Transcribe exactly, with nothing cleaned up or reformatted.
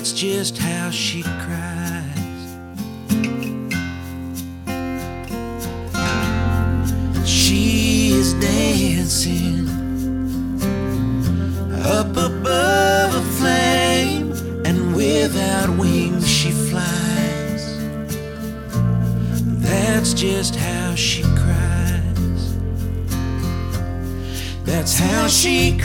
That's just how she cries. She is dancing up above a flame, and without wings she flies. That's just how she cries. That's how she